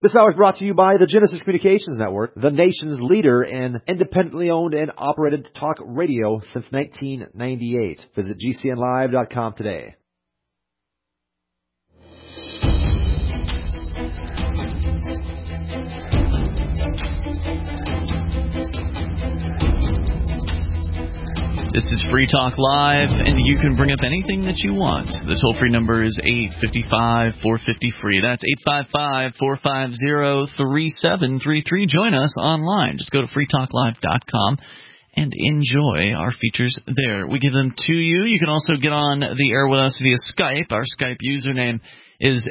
This hour is brought to you by the Genesis Communications Network, the nation's leader in independently owned and operated talk radio since 1998. Visit GCNlive.com today. This is Free Talk Live, and you can bring up anything that you want. The toll-free number is 855-450-FREE. That's 855-450-3733. Join us online. Just go to freetalklive.com and enjoy our features there. We give them to you. You can also get on the air with us via Skype. Our Skype username is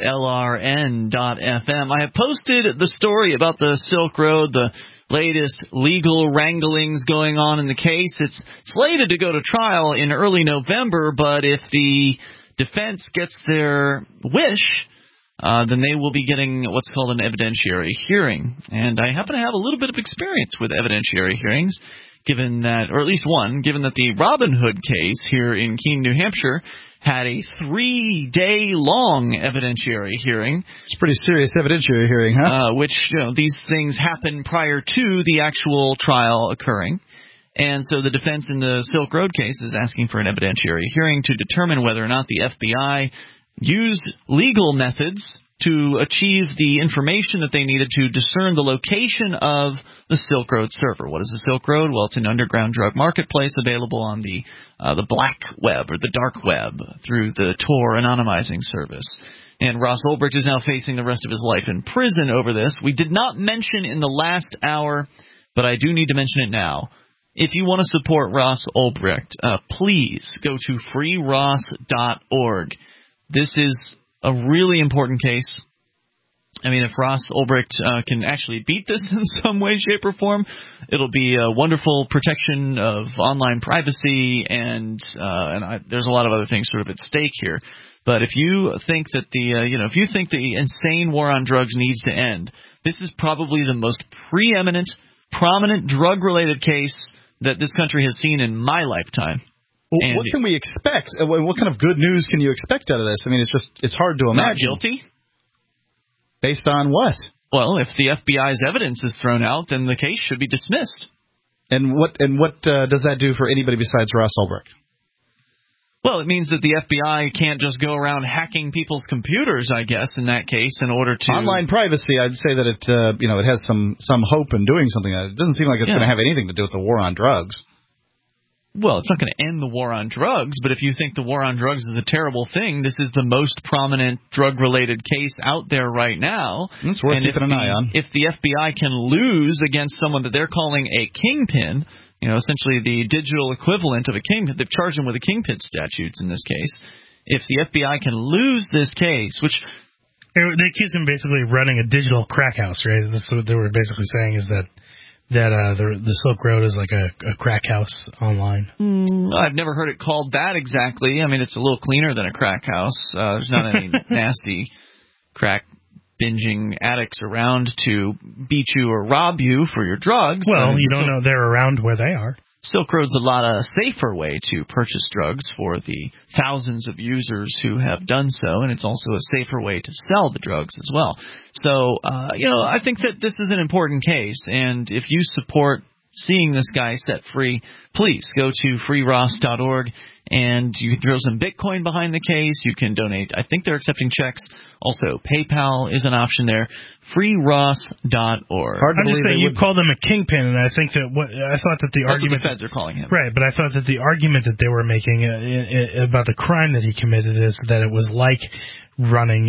LRN.FM. I have posted the story about the Silk Road, the latest legal wranglings going on in the case. It's slated to go to trial in early November, but if the defense gets their wish, then they will be getting what's called an evidentiary hearing. And I happen to have a little bit of experience with evidentiary hearings, given that, or at least one, given that the Robin Hood case here in Keene, New Hampshire, had a 3-day-long evidentiary hearing. It's a pretty serious evidentiary hearing, huh? Which, these things happen prior to the actual trial occurring. And so the defense in the Silk Road case is asking for an evidentiary hearing to determine whether or not the FBI used legal methods to achieve the information that they needed to discern the location of the Silk Road server. What is the Silk Road? Well, it's an underground drug marketplace available on the black web or the dark web through the Tor anonymizing service. And Ross Ulbricht is now facing the rest of his life in prison over this. We did not mention in the last hour, but I do need to mention it now. If you want to support Ross Ulbricht, please go to freeross.org. This is a really important case. I mean, if Ross Ulbricht can actually beat this in some way, shape, or form, it'll be a wonderful protection of online privacy, and there's a lot of other things sort of at stake here. But if you think that if you think the insane war on drugs needs to end, this is probably the most preeminent, prominent drug-related case that this country has seen in my lifetime. Well, what can we expect? What kind of good news can you expect out of this? I mean, it's hard to imagine. Not guilty? Based on what? Well, if the FBI's evidence is thrown out, then the case should be dismissed. And what does that do for anybody besides Ross Ulbricht? Well, it means that the FBI can't just go around hacking people's computers, I guess, in that case, in order to... Online privacy, I'd say that it has some hope in doing something. It doesn't seem like it's going to have anything to do with the war on drugs. Well, it's not going to end the war on drugs, but if you think the war on drugs is a terrible thing, this is the most prominent drug-related case out there right now. It's worth keeping an eye on. If the FBI can lose against someone that they're calling a kingpin, essentially the digital equivalent of a kingpin, they've charged him with a kingpin statutes in this case. If the FBI can lose this case, which... They accuse him basically of running a digital crack house, right? That's what they were basically saying, is that the Silk Road is like a crack house online. I've never heard it called that exactly. I mean, it's a little cleaner than a crack house. There's not any nasty crack binging addicts around to beat you or rob you for your drugs. Well, you don't know they're around where they are. Silk Road's a lot safer way to purchase drugs for the thousands of users who have done so, and it's also a safer way to sell the drugs as well. So, I think that this is an important case, and if you support seeing this guy set free, please go to freeross.org, and you can throw some Bitcoin behind the case. You can donate. I think they're accepting checks. Also, PayPal is an option there. freeross.org. I'm just saying you called him a kingpin, and I think that I thought that the That's argument what the feds are calling him. Right, but I thought that the argument that they were making about the crime that he committed is that it was like running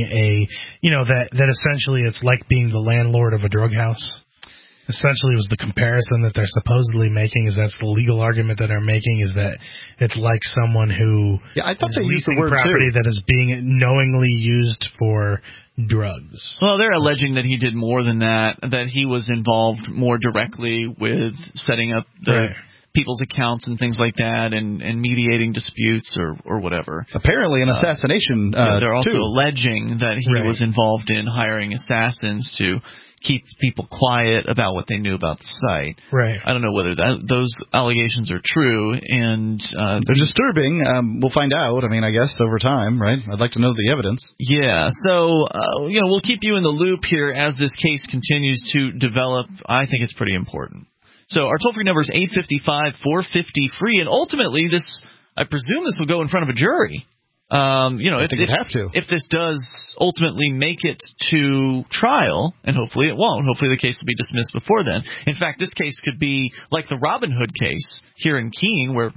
that essentially it's like being the landlord of a drug house. Essentially, it was the comparison that they're supposedly making, is that's the legal argument that they're making, is that it's like someone who I thought is they used the leasing word property too. that is being knowingly used for drugs. Well, they're alleging that he did more than that he was involved more directly with setting up the people's accounts and things like that, and mediating disputes or whatever. Apparently an assassination, they're also too. alleging that he was involved in hiring assassins to keep people quiet about what they knew about the site. Right. I don't know whether those allegations are true, and they're disturbing. We'll find out. I mean, I guess over time, right? I'd like to know the evidence. Yeah. So we'll keep you in the loop here as this case continues to develop. I think it's pretty important. So our toll-free number is 855-450-FREE, and ultimately I presume this will go in front of a jury. I think it'd have to. If this does ultimately make it to trial, and hopefully it won't. Hopefully the case will be dismissed before then. In fact, this case could be like the Robin Hood case here in Keene, where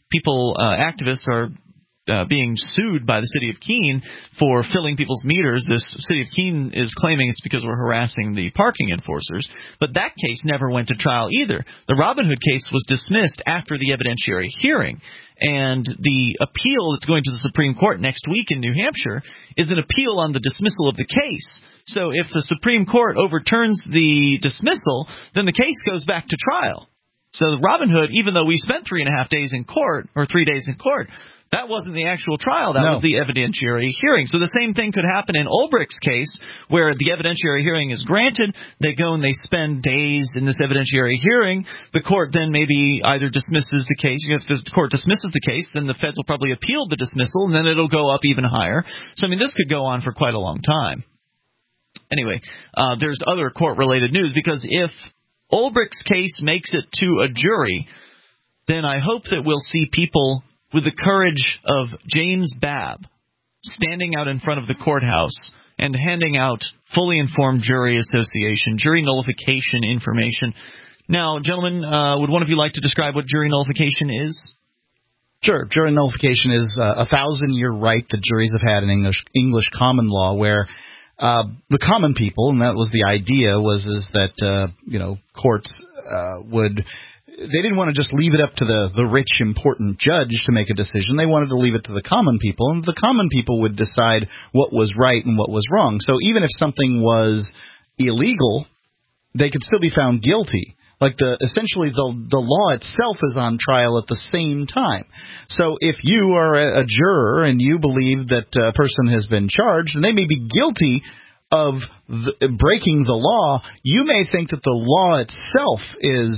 activists are being sued by the city of Keene for filling people's meters. This city of Keene is claiming it's because we're harassing the parking enforcers, but that case never went to trial either. The Robin Hood case was dismissed after the evidentiary hearing, and the appeal that's going to the Supreme Court next week in New Hampshire is an appeal on the dismissal of the case. So if the Supreme Court overturns the dismissal, then the case goes back to trial. So the Robin Hood, even though we spent 3.5 days in court, or 3 days in court, that wasn't the actual trial. That was the evidentiary hearing. So the same thing could happen in Ulbricht's case, where the evidentiary hearing is granted. They go and they spend days in this evidentiary hearing. The court then maybe either dismisses the case. If the court dismisses the case, then the feds will probably appeal the dismissal, and then it'll go up even higher. So, I mean, this could go on for quite a long time. Anyway, there's other court-related news, because if Ulbricht's case makes it to a jury, then I hope that we'll see people with the courage of James Babb standing out in front of the courthouse and handing out fully informed jury association, jury nullification information. Now, gentlemen, would one of you like to describe what jury nullification is? Sure. Jury nullification is a 1,000-year right that juries have had in English common law, where the common people, and that was the idea, is that courts would. They didn't want to just leave it up to the rich, important judge to make a decision. They wanted to leave it to the common people, and the common people would decide what was right and what was wrong. So even if something was illegal, they could still be found guilty. Like essentially the law itself is on trial at the same time. So if you are a juror and you believe that a person has been charged, and they may be guilty of breaking the law, you may think that the law itself is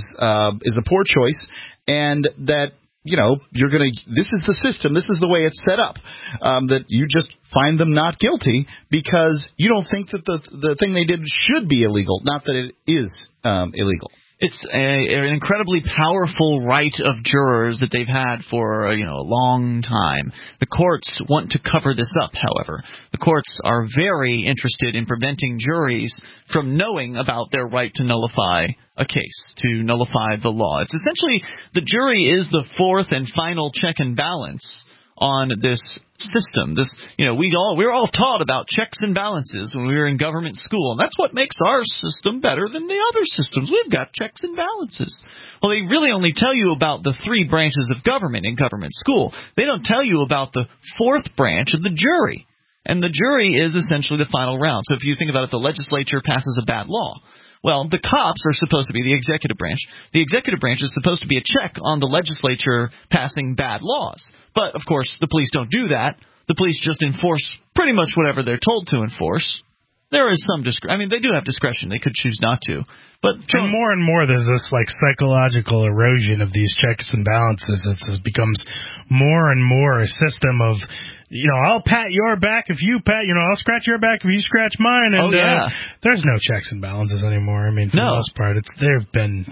a poor choice, and that you're going to. This is the system. This is the way it's set up. That you just find them not guilty because you don't think that the thing they did should be illegal, not that it is illegal. It's an incredibly powerful right of jurors that they've had for a long time. The courts want to cover this up, however. The courts are very interested in preventing juries from knowing about their right to nullify a case, to nullify the law. It's essentially the jury is the fourth and final check and balance on this system. We're all taught about checks and balances when we were in government school, and that's what makes our system better than the other systems. We've got checks and balances. Well, they really only tell you about the 3 branches of government in government school. They don't tell you about the 4th branch of the jury, and the jury is essentially the final round. So if you think about it, the legislature passes a bad law. Well, the cops are supposed to be the executive branch. The executive branch is supposed to be a check on the legislature passing bad laws. But, of course, the police don't do that. The police just enforce pretty much whatever they're told to enforce. There is some discretion. They do have discretion. They could choose not to. But more and more there's this psychological erosion of these checks and balances. It becomes more and more a system of, I'll pat your back if you pat, I'll scratch your back if you scratch mine. And there's no checks and balances anymore. For the most part, they've been,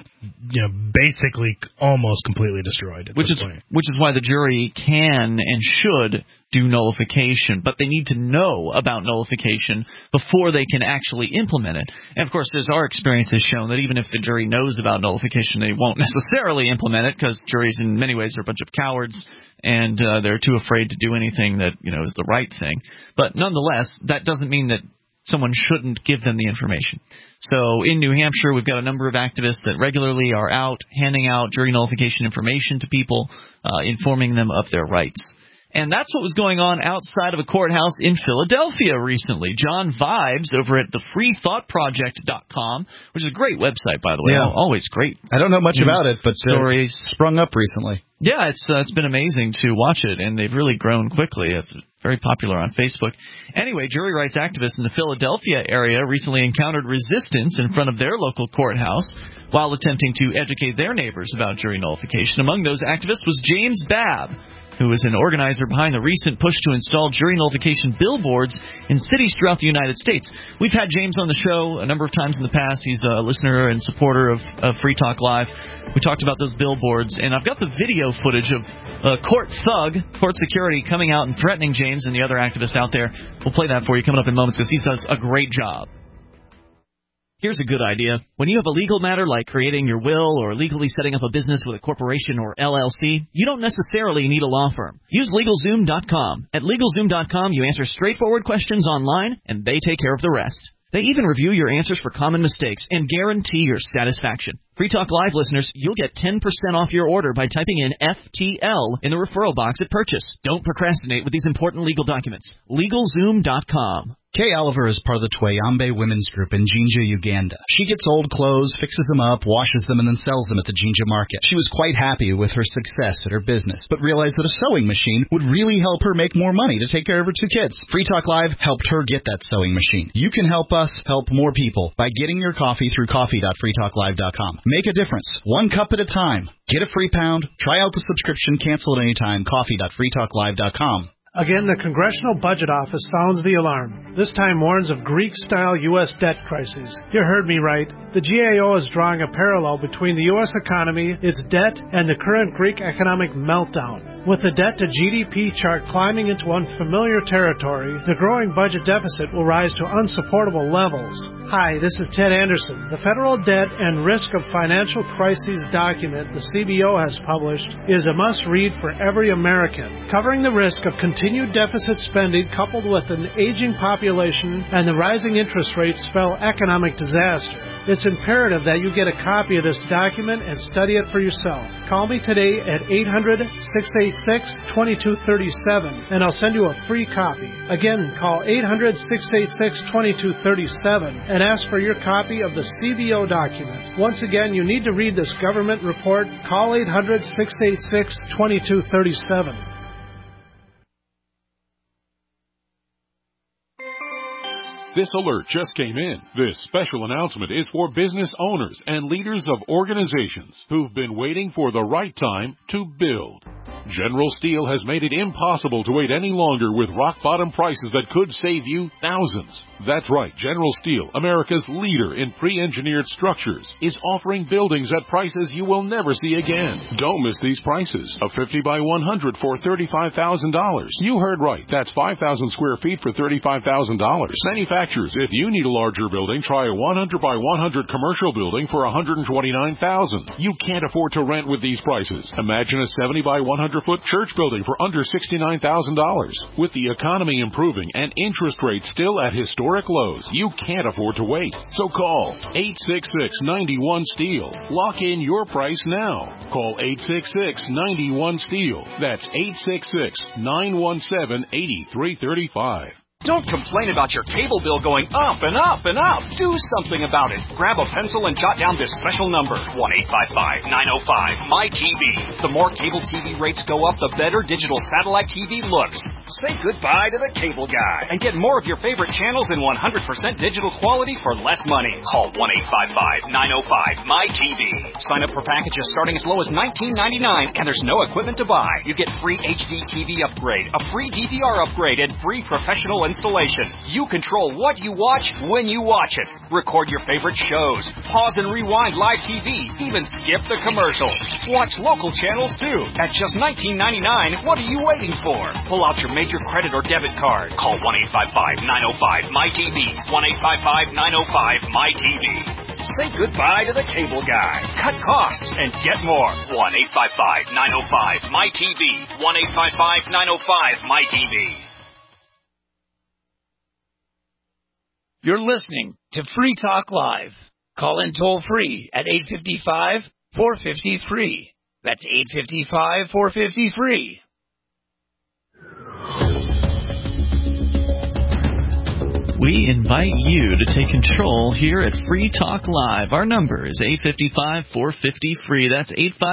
basically almost completely destroyed at this point. Which is why the jury can and should do nullification, but they need to know about nullification before they can actually implement it. And, of course, as our experience has shown, that even if the jury knows about nullification, they won't necessarily implement it, because juries in many ways are a bunch of cowards, and they're too afraid to do anything that is the right thing. But nonetheless, that doesn't mean that someone shouldn't give them the information. So in New Hampshire, we've got a number of activists that regularly are out handing out jury nullification information to people, informing them of their rights. And that's what was going on outside of a courthouse in Philadelphia recently. John Vibes over at thefreethoughtproject.com, which is a great website, by the way. Yeah. Always great. I don't know much about it, but stories sprung up recently. Yeah, it's been amazing to watch it, and they've really grown quickly. Very popular on Facebook. Anyway, jury rights activists in the Philadelphia area recently encountered resistance in front of their local courthouse while attempting to educate their neighbors about jury nullification. Among those activists was James Babb, who is an organizer behind the recent push to install jury nullification billboards in cities throughout the United States. We've had James on the show a number of times in the past. He's a listener and supporter of Free Talk Live. We talked about those billboards, and I've got the video footage of court security coming out and threatening James and the other activists out there. We'll play that for you coming up in moments because he does a great job. Here's a good idea. When you have a legal matter like creating your will or legally setting up a business with a corporation or LLC, you don't necessarily need a law firm. Use LegalZoom.com. At LegalZoom.com, you answer straightforward questions online, and they take care of the rest. They even review your answers for common mistakes and guarantee your satisfaction. Free Talk Live listeners, you'll get 10% off your order by typing in FTL in the referral box at purchase. Don't procrastinate with these important legal documents. LegalZoom.com. Kay Oliver is part of the Tweyambe Women's Group in Jinja, Uganda. She gets old clothes, fixes them up, washes them, and then sells them at the Jinja market. She was quite happy with her success at her business, but realized that a sewing machine would really help her make more money to take care of her 2 kids. Free Talk Live helped her get that sewing machine. You can help us help more people by getting your coffee through coffee.freetalklive.com. Make a difference, 1 cup at a time. Get a free pound, try out the subscription, cancel at any time, coffee.freetalklive.com. Again, the Congressional Budget Office sounds the alarm. This time warns of Greek-style U.S. debt crises. You heard me right. The GAO is drawing a parallel between the U.S. economy, its debt, and the current Greek economic meltdown. With the debt-to-GDP chart climbing into unfamiliar territory, the growing budget deficit will rise to unsupportable levels. Hi, this is Ted Anderson. The Federal Debt and Risk of Financial Crises document the CBO has published is a must-read for every American, covering the risk of continued deficit spending coupled with an aging population and the rising interest rates spell economic disaster. It's imperative that you get a copy of this document and study it for yourself. Call me today at 800-686-2237 and I'll send you a free copy. Again, call 800-686-2237 and ask for your copy of the CBO document. Once again, you need to read this government report. Call 800-686-2237. This alert just came in. This special announcement is for business owners and leaders of organizations who've been waiting for the right time to build. General Steel has made it impossible to wait any longer with rock-bottom prices that could save you thousands. That's right, General Steel, America's leader in pre-engineered structures, is offering buildings at prices you will never see again. Don't miss these prices. A 50 by 100 for $35,000. You heard right. That's 5,000 square feet for $35,000. Manufacturers, if you need a larger building, try a 100 by 100 commercial building for $129,000. You can't afford to rent with these prices. Imagine a 70 by 100-foot church building for under $69,000. With the economy improving and interest rates still at historic lows, you can't afford to wait. So call 866-91-STEEL. Lock in your price now. Call 866-91-STEEL. That's 866-917-8335. Don't complain about your cable bill going up and up and up. Do something about it. Grab a pencil and jot down this special number, 1-855-905-MY-TV. The more cable TV rates go up, the better digital satellite TV looks. Say goodbye to the cable guy and get more of your favorite channels in 100% digital quality for less money. Call 1-855-905-MY-TV. Sign up for packages starting as low as $19.99, and there's no equipment to buy. You get free HD TV upgrade, a free DVR upgrade, and free professional installation. You control what you watch when you watch it. Record your favorite shows. Pause and rewind live TV. Even skip the commercials. Watch local channels too. At just $19.99, what are you waiting for? Pull out your major credit or debit card. Call 1-855-905-MY-TV. 1-855-905-MY-TV. Say goodbye to the cable guy. Cut costs and get more. 1-855-905-MY-TV. 1-855-905-MY-TV. You're listening to Free Talk Live. Call in toll-free at 855-450-FREE. That's 855-450-FREE. we invite you to take control here at Free Talk Live. Our number is 855-450-FREE. That's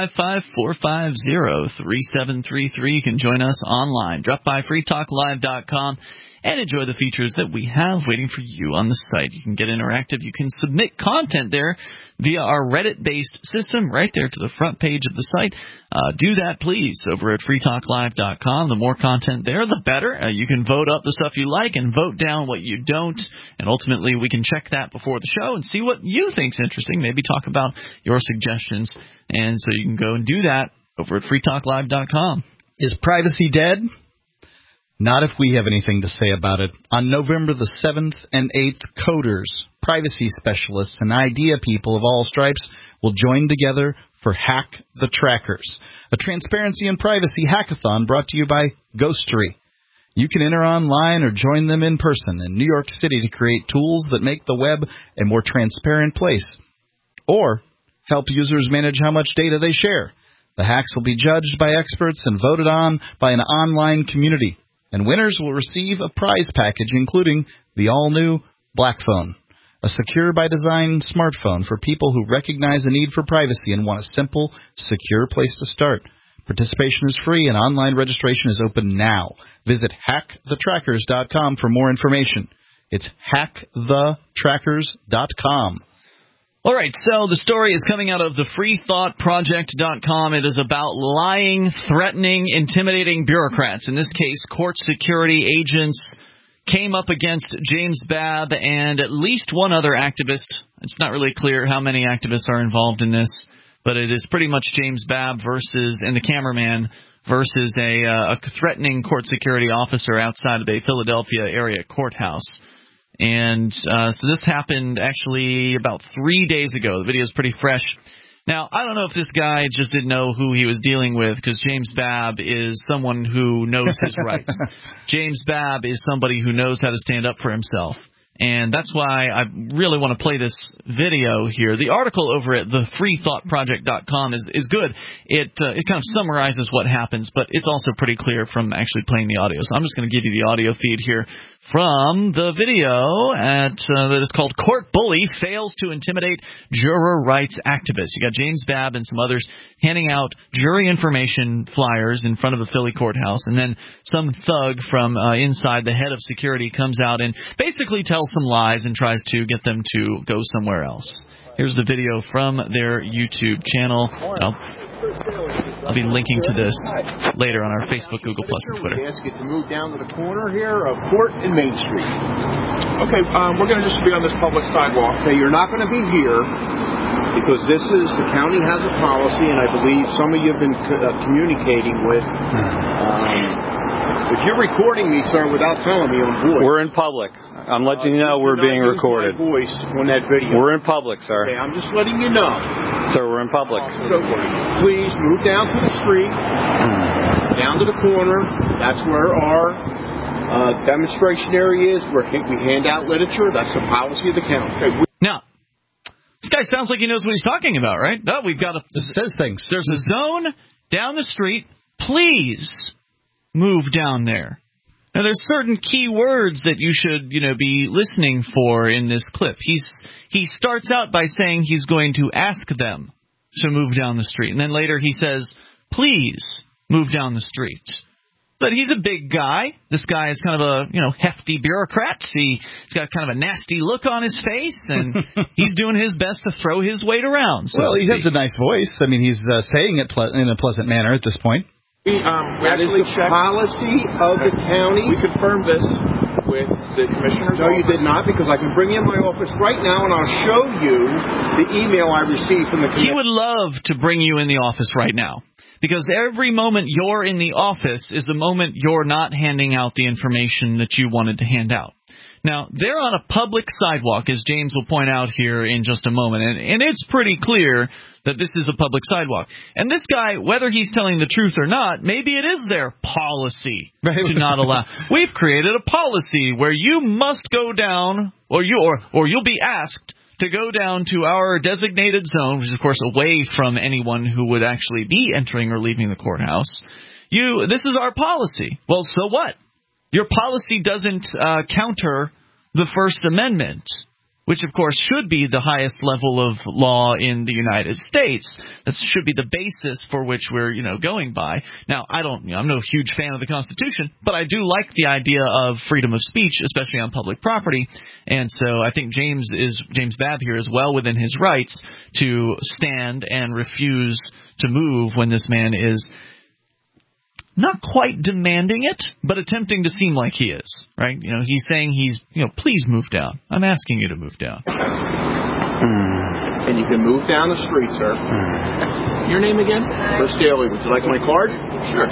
855-450-3733. You can join us online. Drop by freetalklive.com and enjoy the features that we have waiting for you on the site. You can get interactive. You can submit content there via our Reddit-based system right there to the front page of the site. Do that, please, over at freetalklive.com. The more content there, the better. You can vote up the stuff you like and vote down what you don't. And ultimately, we can check that before the show and see what you think's interesting. Maybe talk about your suggestions. And so you can go and do that over at freetalklive.com. Is privacy dead? Not if we have anything to say about it. On November the 7th and 8th, coders, privacy specialists, and idea people of all stripes will join together for Hack the Trackers, a transparency and privacy hackathon brought to you by Ghostery. You can enter online or join them in person in New York City to create tools that make the web a more transparent place, or help users manage how much data they share. The hacks will be judged by experts and voted on by an online community. And winners will receive a prize package including the all-new BlackPhone, a secure-by-design smartphone for people who recognize the need for privacy and want a simple, secure place to start. Participation is free and online registration is open now. Visit hackthetrackers.com for more information. It's hackthetrackers.com. All right, so the story is coming out of the freethoughtproject.com. It is about lying, threatening, intimidating bureaucrats. In this case, court security agents came up against James Babb and at least one other activist. It's not really clear how many activists are involved in this, but it is pretty much James Babb and the cameraman versus a threatening court security officer outside of a Philadelphia area courthouse. And so this happened actually about 3 days ago. The video is pretty fresh. Now, I don't know if this guy just didn't know who he was dealing with, because James Babb is someone who knows his rights. James Babb is somebody who knows how to stand up for himself. And that's why I really want to play this video here. The article over at thefreethoughtproject.com is good. It kind of summarizes what happens, but it's also pretty clear from actually playing the audio. So I'm just going to give you the audio feed here from the video that is called Court Bully Fails to Intimidate Juror Rights Activists. You got James Babb and some others handing out jury information flyers in front of the Philly courthouse, and then some thug from inside, the head of security, comes out and basically tells some lies and tries to get them to go somewhere else. Here's the video from their YouTube channel. I'll be linking to this later on our Facebook, Google+, and Twitter. We ask you to move down to the corner here of Court and Main Street. Okay, we're going to just be on this public sidewalk. Okay, you're not going to be here because the county has a policy, and I believe some of you have been communicating with. If you're recording me, sir, without telling me on voice. We're in public. I'm letting you know we're being recorded. My voice on that video. We're in public, sir. Okay, I'm just letting you know. Sir, we're in public. So please move down to the street, down to the corner. That's where our demonstration area is, where we hand out literature. That's the policy of the county. Okay. Now, this guy sounds like he knows what he's talking about, right? No, we've got It says things. There's a zone down the street. Please move down there. Now, there's certain key words that you should, be listening for in this clip. He starts out by saying he's going to ask them to move down the street, and then later he says, "Please move down the street." But he's a big guy. This guy is kind of a, hefty bureaucrat. He's got kind of a nasty look on his face, and he's doing his best to throw his weight around. So he has a nice voice. I mean, he's saying it in a pleasant manner at this point. We actually checked policy of the county. We confirmed this with the commissioner's office. No, you did not, because I can bring you in my office right now, and I'll show you the email I received from the commissioner. He would love to bring you in the office right now, because every moment you're in the office is a moment you're not handing out the information that you wanted to hand out. Now, they're on a public sidewalk, as James will point out here in just a moment, and it's pretty clear that this is a public sidewalk. And this guy, whether he's telling the truth or not, maybe it is their policy to not allow. We've created a policy where you must go down, or you'll be asked to go down to our designated zone, which is, of course, away from anyone who would actually be entering or leaving the courthouse. This is our policy. Well, so what? Your policy doesn't counter the First Amendment, which, of course, should be the highest level of law in the United States. This should be the basis for which we're, going by. Now, I'm no huge fan of the Constitution, but I do like the idea of freedom of speech, especially on public property. And so I think James Babb here is well within his rights to stand and refuse to move when this man is not quite demanding it, but attempting to seem like he is, right? He's saying please move down. I'm asking you to move down. And you can move down the street, sir. Your name again? Chris Daly. Would you like my card? Sure.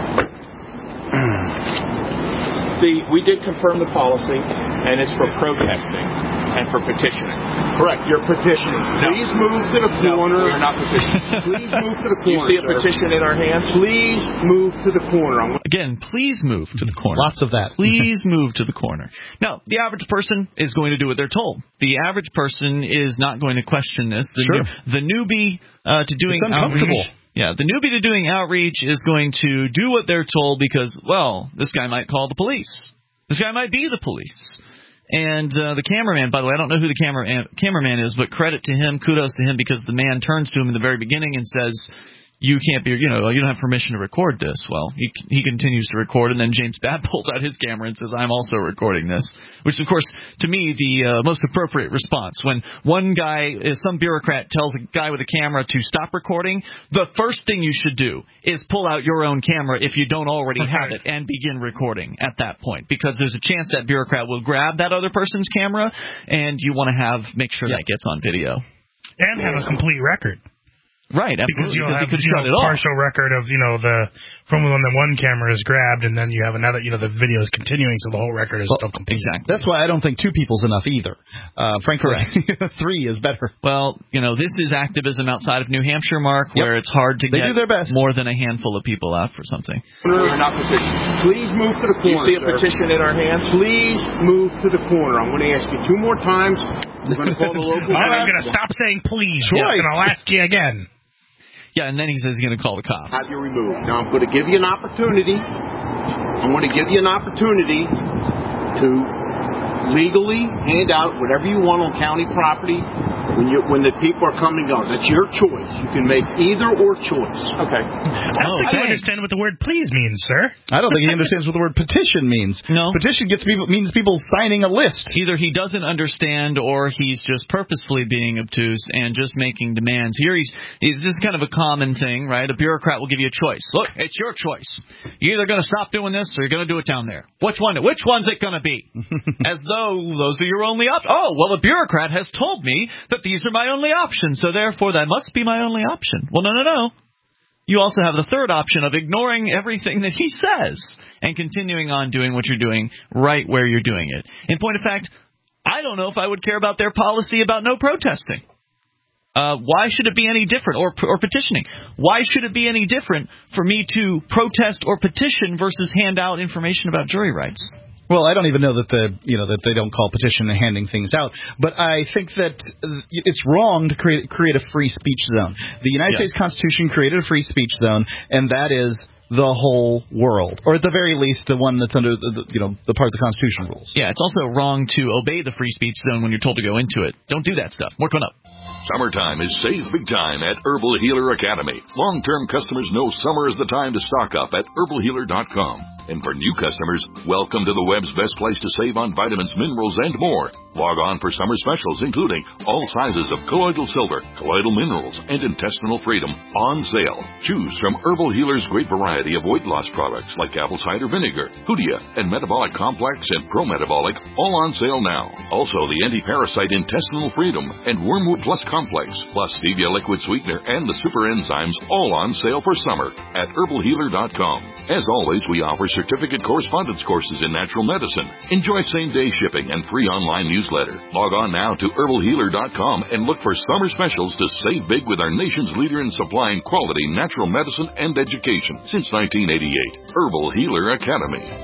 We did confirm the policy, and it's for protesting and for petitioning. Correct. You're petitioning. No. Please move to the corner. No, we're not petitioning. Please move to the corner. You see a petition in our hands? Please move to the corner. Again, please move to the corner. Lots of that. Please move to the corner. Now, the average person is going to do what they're told. The average person is not going to question this. The newbie to doing outreach. Yeah, the newbie to doing outreach is going to do what they're told because, this guy might call the police. This guy might be the police. And the cameraman, by the way, I don't know who the cameraman is, but credit to him, kudos to him, because the man turns to him in the very beginning and says, you can't be, you don't have permission to record this. Well, he continues to record, and then James Babb pulls out his camera and says, I'm also recording this, which, of course, to me, the most appropriate response. When some bureaucrat tells a guy with a camera to stop recording, the first thing you should do is pull out your own camera if you don't already have it and begin recording at that point, because there's a chance that bureaucrat will grab that other person's camera, and you want to make sure that gets on video. And have a complete record. Right, absolutely. Because you could have a partial record of, from when the one camera is grabbed, and then you have another, the video is continuing, so the whole record is still complete. Exactly. That's why I don't think 2 people's enough either. Frankly, 3 is better. Well, this is activism outside of New Hampshire, Mark, where it's hard to get more than a handful of people out for something. We're not petitioning. Please move to the corner. You see a petition in our hands? Please move to the corner. I'm going to ask you 2 more times. I'm going to call the local. I'm going to stop saying please, and I'll ask you again. Yeah, and then he says he's going to call the cops. Have you removed. Now, I'm going to give you an opportunity. To legally hand out whatever you want on county property when the people are coming and going. That's your choice. You can make either or choice. Okay. I don't think you understand what the word please means, sir. I don't think he understands what the word petition means. No. Petition means people signing a list. Either he doesn't understand or he's just purposefully being obtuse and just making demands. Here this is kind of a common thing, right? A bureaucrat will give you a choice. Look, it's your choice. You're either going to stop doing this or you're going to do it down there. Which one's it going to be? As though those are your only options. Oh, well, a bureaucrat has told me that these are my only options, so therefore that must be my only option. Well, no. You also have the third option of ignoring everything that he says and continuing on doing what you're doing right where you're doing it. In point of fact, I don't know if I would care about their policy about no protesting. Why should it be any different? Or petitioning. Why should it be any different for me to protest or petition versus hand out information about jury rights? Well, I don't even know that that they don't call petition and handing things out, but I think that it's wrong to create a free speech zone. The United States Constitution created a free speech zone, and that is the whole world, or at the very least, the one that's under the part of the Constitution rules. Yeah, it's also wrong to obey the free speech zone when you're told to go into it. Don't do that stuff. More coming up. Summertime is save big time at Herbal Healer Academy. Long-term customers know summer is the time to stock up at herbalhealer.com. And for new customers, welcome to the web's best place to save on vitamins, minerals, and more. Log on for summer specials, including all sizes of colloidal silver, colloidal minerals, and intestinal freedom on sale. Choose from Herbal Healer's great variety of weight loss products like apple cider vinegar, Hoodia, and Metabolic Complex and Pro-Metabolic, all on sale now. Also, the anti-parasite intestinal freedom and Wormwood Plus Complex, plus Stevia liquid sweetener and the super enzymes, all on sale for summer at herbalhealer.com. As always, we offer certificate correspondence courses in natural medicine. Enjoy same-day shipping and free online newsletter. Log on now to herbalhealer.com and look for summer specials to save big with our nation's leader in supplying quality natural medicine and education since 1988. Herbal Healer Academy.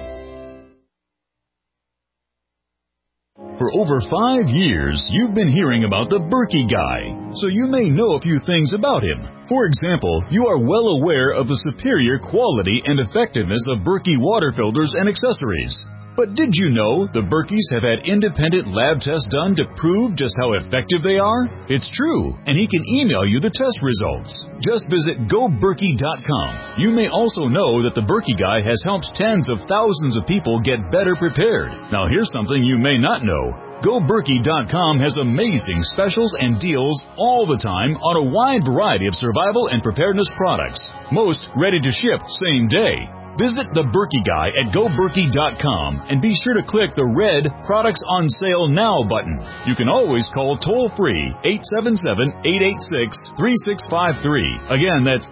For over 5 years, you've been hearing about the Berkey guy, so you may know a few things about him. For example, you are well aware of the superior quality and effectiveness of Berkey water filters and accessories. But did you know the Berkeys have had independent lab tests done to prove just how effective they are? It's true, and he can email you the test results. Just visit GoBerkey.com. You may also know that the Berkey Guy has helped tens of thousands of people get better prepared. Now here's something you may not know. GoBerkey.com has amazing specials and deals all the time on a wide variety of survival and preparedness products. Most ready to ship same day. Visit the Berkey Guy at GoBerkey.com and be sure to click the red Products on Sale Now button. You can always call toll-free 877-886-3653. Again, that's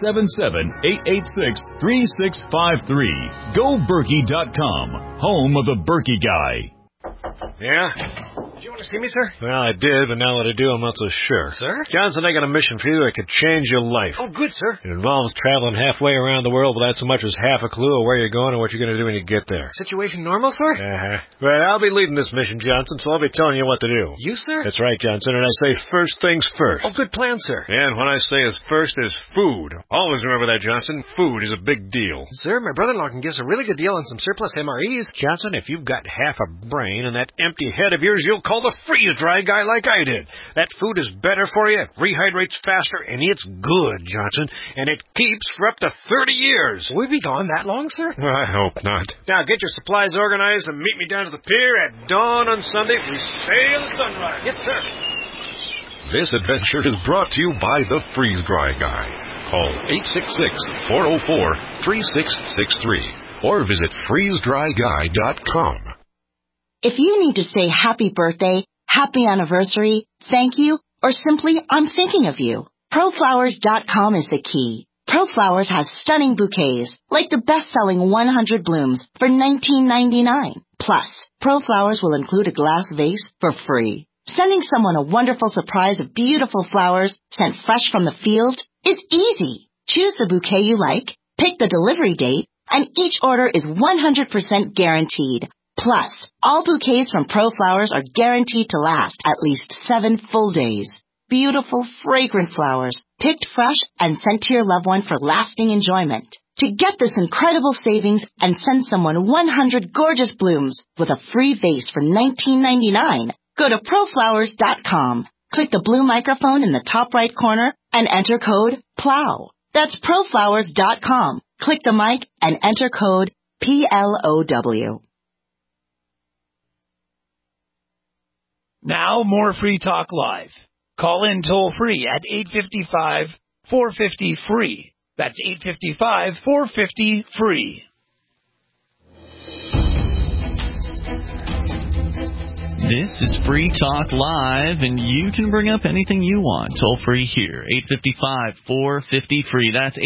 877-886-3653. GoBerkey.com, home of the Berkey Guy. Yeah? Did you want to see me, sir? Well, I did, but now that I do, I'm not so sure. Sir? Johnson, I got a mission for you that could change your life. Oh, good, sir. It involves traveling halfway around the world without so much as half a clue of where you're going and what you're going to do when you get there. Situation normal, sir? Uh-huh. Well, I'll be leading this mission, Johnson, so I'll be telling you what to do. You, sir? That's right, Johnson, and I say first things first. Oh, good plan, sir. And when I say is first is food. Always remember that, Johnson. Food is a big deal. Sir, my brother-in-law can give us a really good deal on some surplus MREs. Johnson, if you've got half a brain and that empty head of yours, you'll call the freeze-dry guy like I did. That food is better for you, rehydrates faster, and it's good, Johnson. And it keeps for up to 30 years. Will we be gone that long, sir? Well, I hope not. Now, get your supplies organized and meet me down to the pier at dawn on Sunday. We sail at sunrise. Yes, sir. This adventure is brought to you by the Freeze-Dry Guy. Call 866-404-3663 or visit freezedryguy.com. If you need to say happy birthday, happy anniversary, thank you, or simply I'm thinking of you, ProFlowers.com is the key. ProFlowers has stunning bouquets, like the best-selling 100 blooms for $19.99. Plus, ProFlowers will include a glass vase for free. Sending someone a wonderful surprise of beautiful flowers sent fresh from the field is easy. Choose the bouquet you like, pick the delivery date, and each order is 100% guaranteed. Plus, all bouquets from ProFlowers are guaranteed to last at least 7 full days. Beautiful, fragrant flowers, picked fresh and sent to your loved one for lasting enjoyment. To get this incredible savings and send someone 100 gorgeous blooms with a free vase for $19.99, go to ProFlowers.com. Click the blue microphone in the top right corner and enter code PLOW. That's ProFlowers.com. Click the mic and enter code PLOW. Now more Free Talk Live. Call in toll-free at 855-450-FREE. That's 855-450-FREE. This is Free Talk Live, and you can bring up anything you want. Toll free here, 855-450-FREE. That's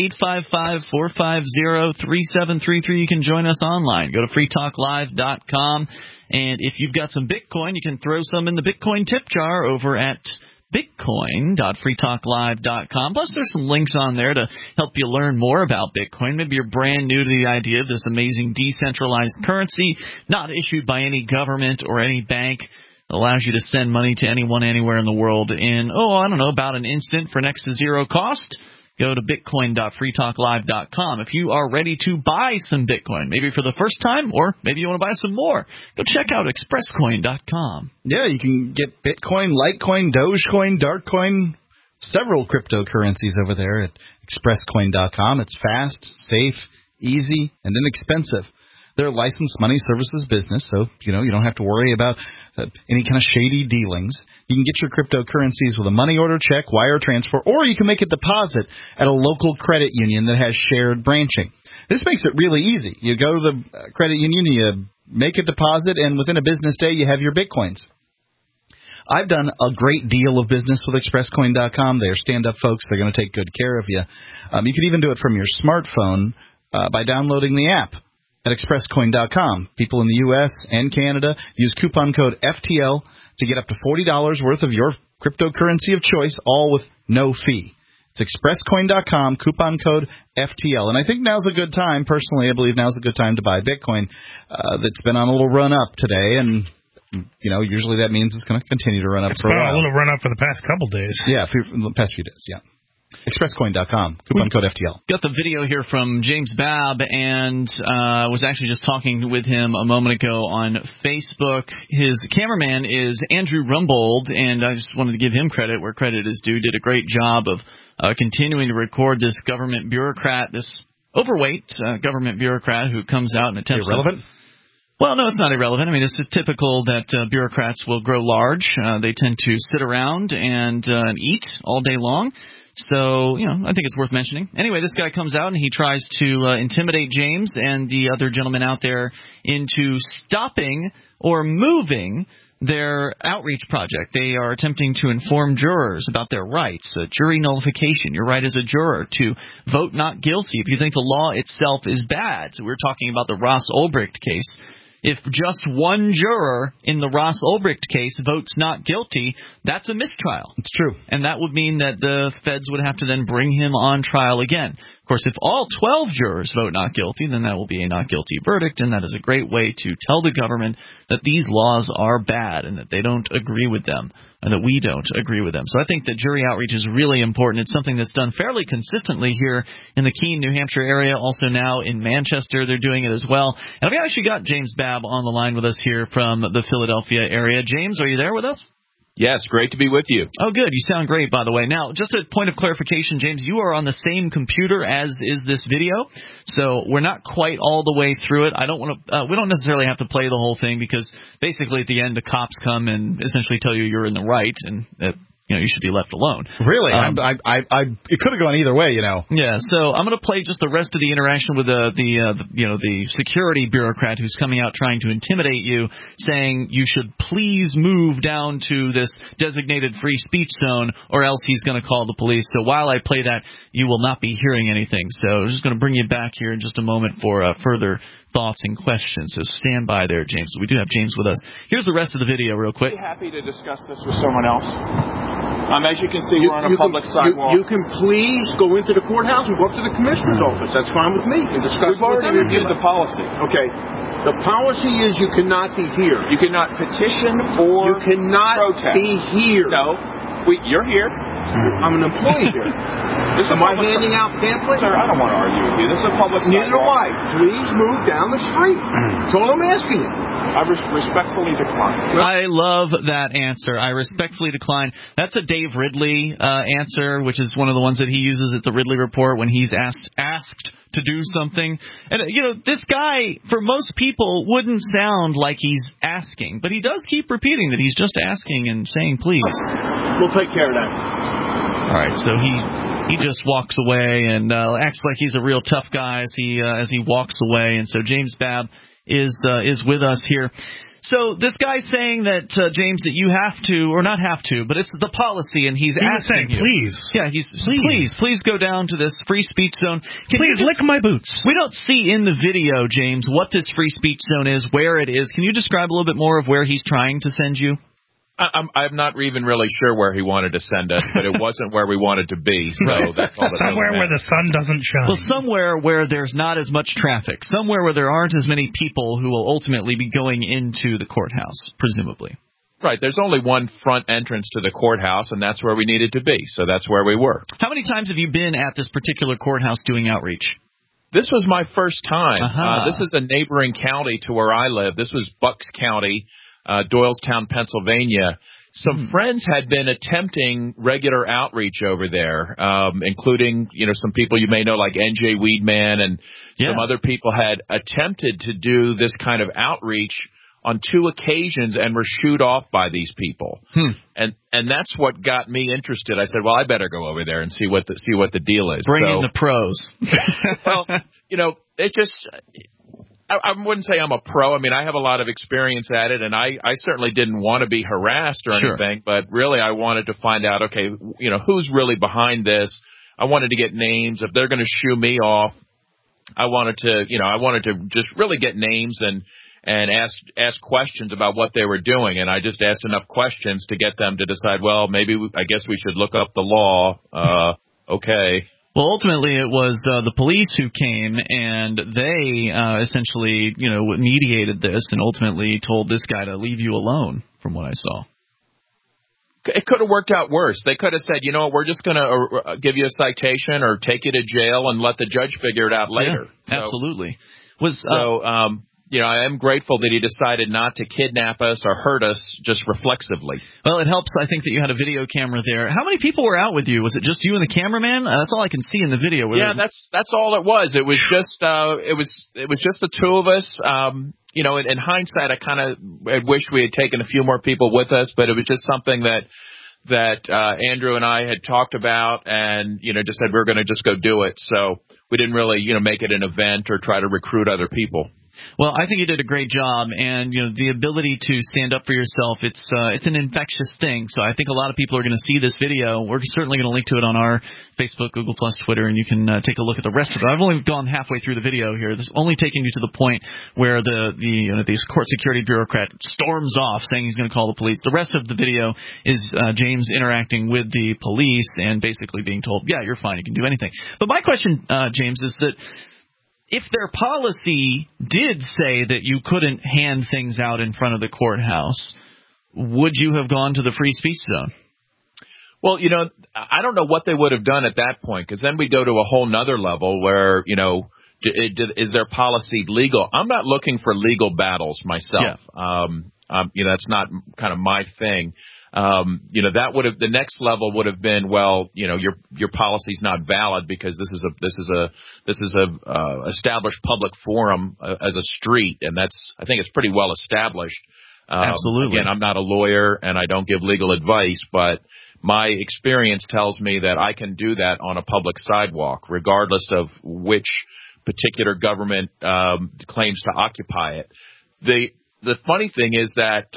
855-450-3733. You can join us online. Go to freetalklive.com, and if you've got some Bitcoin, you can throw some in the Bitcoin tip jar over at bitcoin.freetalklive.com. Plus, there's some links on there to help you learn more about Bitcoin. Maybe you're brand new to the idea of this amazing decentralized currency, not issued by any government or any bank. It allows you to send money to anyone, anywhere in the world in, about an instant for next to zero cost. Go to bitcoin.freetalklive.com. If you are ready to buy some Bitcoin, maybe for the first time, or maybe you want to buy some more, go check out expresscoin.com. Yeah, you can get Bitcoin, Litecoin, Dogecoin, Darkcoin, several cryptocurrencies over there at expresscoin.com. It's fast, safe, easy, and inexpensive. They're a licensed money services business, so you don't have to worry about any kind of shady dealings. You can get your cryptocurrencies with a money order, check, wire transfer, or you can make a deposit at a local credit union that has shared branching. This makes it really easy. You go to the credit union, you make a deposit, and within a business day, you have your Bitcoins. I've done a great deal of business with ExpressCoin.com. They're stand-up folks. They're going to take good care of you. You can even do it from your smartphone by downloading the app at expresscoin.com. People in the U.S. and Canada use coupon code FTL to get up to $40 worth of your cryptocurrency of choice, all with no fee. It's expresscoin.com, coupon code FTL. And I think now's a good time, personally, I believe now's a good time to buy Bitcoin. That's been on a little run-up today, and usually that means it's going to continue to run up for a while. It's been a little run-up for the past couple days. Yeah, for the past few days, yeah. ExpressCoin.com, coupon code FTL. Got the video here from James Babb, and was actually just talking with him a moment ago on Facebook. His cameraman is Andrew Rumbold, and I just wanted to give him credit where credit is due. Did a great job of continuing to record this government bureaucrat, this overweight government bureaucrat who comes out and attempts irrelevant? Well, no, it's not irrelevant. I mean, it's typical that bureaucrats will grow large. They tend to sit around and eat all day long. So, I think it's worth mentioning. Anyway, this guy comes out and he tries to intimidate James and the other gentleman out there into stopping or moving their outreach project. They are attempting to inform jurors about their rights, jury nullification, your right as a juror to vote not guilty if you think the law itself is bad. So we're talking about the Ross Ulbricht case. If just one juror in the Ross Ulbricht case votes not guilty, that's a mistrial. It's true. And that would mean that the feds would have to then bring him on trial again. Of course, if all 12 jurors vote not guilty, then that will be a not guilty verdict, and that is a great way to tell the government that these laws are bad and that they don't agree with them and that we don't agree with them. So I think that jury outreach is really important. It's something that's done fairly consistently here in the Keene, New Hampshire area. Also now in Manchester, they're doing it as well. And I've actually got James Babb on the line with us here from the Philadelphia area. James, are you there with us? Yes, great to be with you. Oh, good. You sound great, by the way. Now, just a point of clarification, James, you are on the same computer as is this video, so we're not quite all the way through it. I don't want to. We don't necessarily have to play the whole thing because basically at the end the cops come and essentially tell you you're in the right and you should be left alone. Really? It could have gone either way, Yeah, so I'm going to play just the rest of the interaction with the security bureaucrat who's coming out trying to intimidate you, saying you should please move down to this designated free speech zone or else he's going to call the police. So while I play that, you will not be hearing anything. So I'm just going to bring you back here in just a moment for further thoughts and questions. So stand by there, James. We do have James with us. Here's the rest of the video real quick. Happy to discuss this with someone else. As you can see, we're on a public sidewalk. You can please go into the courthouse and go up to the commissioner's office. That's fine with me. And discuss We've already reviewed the policy. Okay. The policy is you cannot be here. You cannot petition or you cannot protest. Be here. No. You're here. I'm an employee here. Am I handing out pamphlets? Sir, I don't want to argue with you. This is a public sidewalk. Neither do I. Please move down the street. That's all I'm asking you. I respectfully decline. I love that answer. I respectfully decline. That's a Dave Ridley answer, which is one of the ones that he uses at the Ridley Report when he's asked to do something. And, this guy, for most people, wouldn't sound like he's asking. But he does keep repeating that he's just asking and saying please. We'll take care of that. All right, so he just walks away and acts like he's a real tough guy as he walks away. And so James Babb is with us here. So this guy's saying that, James, that you have to, or not have to, but it's the policy, and he's asking you. Please. Yeah, please go down to this free speech zone. Please lick my boots. We don't see in the video, James, what this free speech zone is, where it is. Can you describe a little bit more of where he's trying to send you? I'm not even really sure where he wanted to send us, but it wasn't where we wanted to be, so that's all that somewhere where the sun doesn't shine. Well, somewhere where there's not as much traffic. Somewhere where there aren't as many people who will ultimately be going into the courthouse, presumably. Right. There's only one front entrance to the courthouse, and that's where we needed to be, so that's where we were. How many times have you been at this particular courthouse doing outreach? This was my first time. This is a neighboring county to where I live. This was Bucks County. Doylestown, Pennsylvania. Some friends had been attempting regular outreach over there, including, some people you may know like N.J. Weedman and some other people had attempted to do this kind of outreach on 2 occasions and were shooed off by these people. And that's what got me interested. I said, well, I better go over there and see what the deal is. Bring in the pros. Well, it just... I wouldn't say I'm a pro. I mean, I have a lot of experience at it, and I certainly didn't want to be harassed or anything, but really I wanted to find out, okay, who's really behind this? I wanted to get names. If they're going to shoo me off, I wanted to just really get names and ask questions about what they were doing, and I just asked enough questions to get them to decide, well, I guess we should look up the law. Okay. Well, ultimately, it was the police who came, and they essentially, mediated this and ultimately told this guy to leave you alone, from what I saw. it could have worked out worse. They could have said, you know what, we're just going to give you a citation or take you to jail and let the judge figure it out later. Yeah, absolutely. I am grateful that he decided not to kidnap us or hurt us just reflexively. Well, it helps, I think, that you had a video camera there. How many people were out with you? Was it just you and the cameraman? That's all I can see in the video. Yeah, that's all it was. It was just it was just the two of us. In hindsight, I wish we had taken a few more people with us, but it was just something that Andrew and I had talked about, and just said we were going to just go do it. So we didn't really make it an event or try to recruit other people. Well, I think you did a great job, and the ability to stand up for yourself, it's an infectious thing. So I think a lot of people are going to see this video. We're certainly going to link to it on our Facebook, Google+, Twitter, and you can take a look at the rest of it. I've only gone halfway through the video here. This is only taking you to the point where the court security bureaucrat storms off saying he's going to call the police. The rest of the video is James interacting with the police and basically being told, yeah, you're fine, you can do anything. But my question, James, is that if their policy did say that you couldn't hand things out in front of the courthouse, would you have gone to the free speech zone? Well, I don't know what they would have done at that point, because then we go to a whole nother level where, is their policy legal? I'm not looking for legal battles myself. Yeah. That's not kind of my thing. That would have, the next level would have been, well, your policy's not valid because this is a established public forum as a street, and I think it's pretty well established. Absolutely. Again, I'm not a lawyer and I don't give legal advice, but my experience tells me that I can do that on a public sidewalk, regardless of which particular government claims to occupy it. The funny thing is that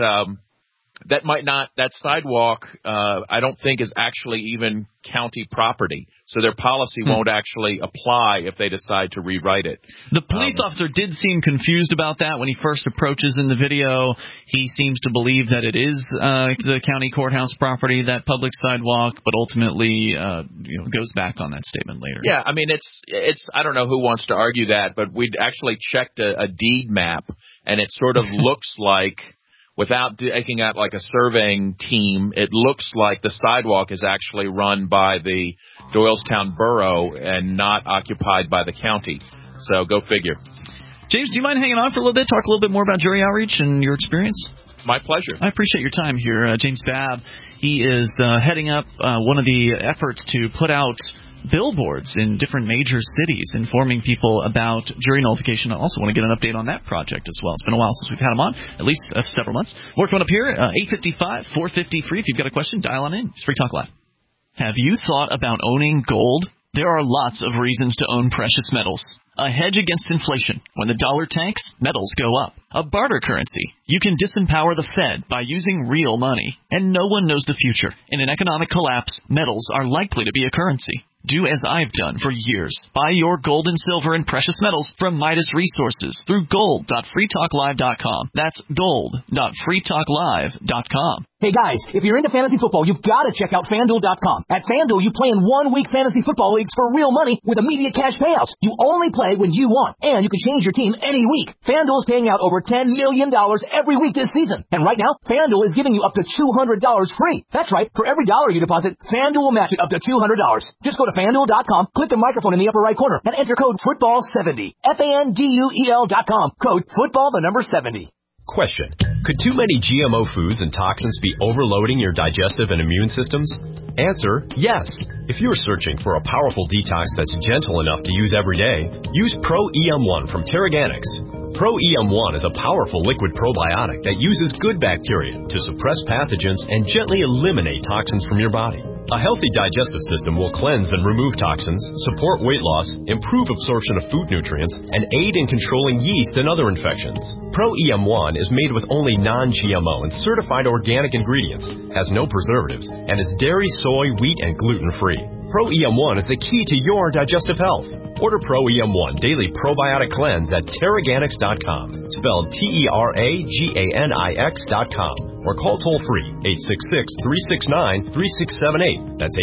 that sidewalk, I don't think is actually even county property. So their policy won't actually apply if they decide to rewrite it. The police officer did seem confused about that when he first approaches in the video. He seems to believe that it is the county courthouse property, that public sidewalk, but ultimately goes back on that statement later. Yeah, I mean, it's I don't know who wants to argue that, but we'd actually checked a deed map, and it sort of looks like, without taking out like a surveying team, it looks like the sidewalk is actually run by the Doylestown Borough and not occupied by the county. So go figure. James, do you mind hanging on for a little bit? Talk a little bit more about jury outreach and your experience? My pleasure. I appreciate your time here. James Babb, he is heading up one of the efforts to put out billboards in different major cities informing people about jury nullification. I also want to get an update on that project as well. It's been a while since we've had him on, at least several months. More coming up here, 855-450 free. If you've got a question, dial on in. It's Free Talk Live. Have you thought about owning gold? There are lots of reasons to own precious metals. A hedge against inflation. When the dollar tanks, metals go up. A barter currency. You can disempower the Fed by using real money. And no one knows the future. In an economic collapse, metals are likely to be a currency. Do as I've done for years. Buy your gold and silver and precious metals from Midas Resources through gold.freetalklive.com. That's gold.freetalklive.com. Hey guys, if you're into fantasy football, you've got to check out FanDuel.com. At FanDuel, you play in 1-week fantasy football leagues for real money with immediate cash payouts. You only play when you want, and you can change your team any week. FanDuel is paying out over $10 million every week this season. And right now, FanDuel is giving you up to $200 free. That's right. For every dollar you deposit, FanDuel will match it up to $200. Just go to FanDuel.com, click the microphone in the upper right corner, and enter code FOOTBALL70. FANDUEL.com, code FOOTBALL 70. Question. Could too many GMO foods and toxins be overloading your digestive and immune systems? Answer, yes. If you're searching for a powerful detox that's gentle enough to use every day, use Pro-EM1 from Terraganics. Pro-EM1 is a powerful liquid probiotic that uses good bacteria to suppress pathogens and gently eliminate toxins from your body. A healthy digestive system will cleanse and remove toxins, support weight loss, improve absorption of food nutrients, and aid in controlling yeast and other infections. Pro-EM1 is made with only non-GMO and certified organic ingredients, has no preservatives, and is dairy, soy, wheat, and gluten-free. Pro-EM1 is the key to your digestive health. Order Pro-EM1 Daily Probiotic Cleanse at Terraganics.com, spelled Terraganix.com, or call toll-free 866-369-3678. That's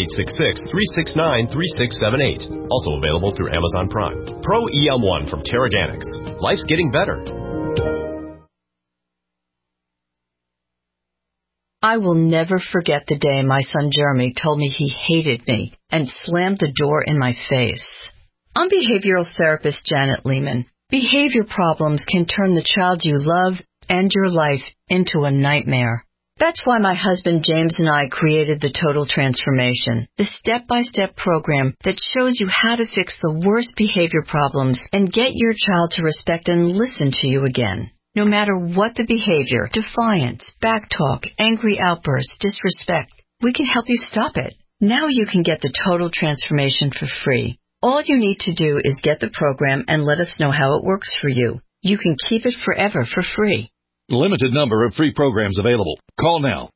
866-369-3678. Also available through Amazon Prime. Pro-EM1 from Terraganics. Life's getting better. I will never forget the day my son Jeremy told me he hated me and slammed the door in my face. I'm behavioral therapist Janet Lehman. Behavior problems can turn the child you love and your life into a nightmare. That's why my husband James and I created the Total Transformation, the step-by-step program that shows you how to fix the worst behavior problems and get your child to respect and listen to you again. No matter what the behavior, defiance, backtalk, angry outbursts, disrespect, we can help you stop it. Now you can get the Total Transformation for free. All you need to do is get the program and let us know how it works for you. You can keep it forever for free. Limited number of free programs available. Call now.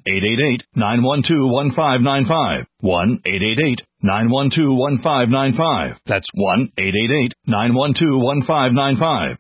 1-888-912-1595. 1-888-912-1595. That's 1-888-912-1595.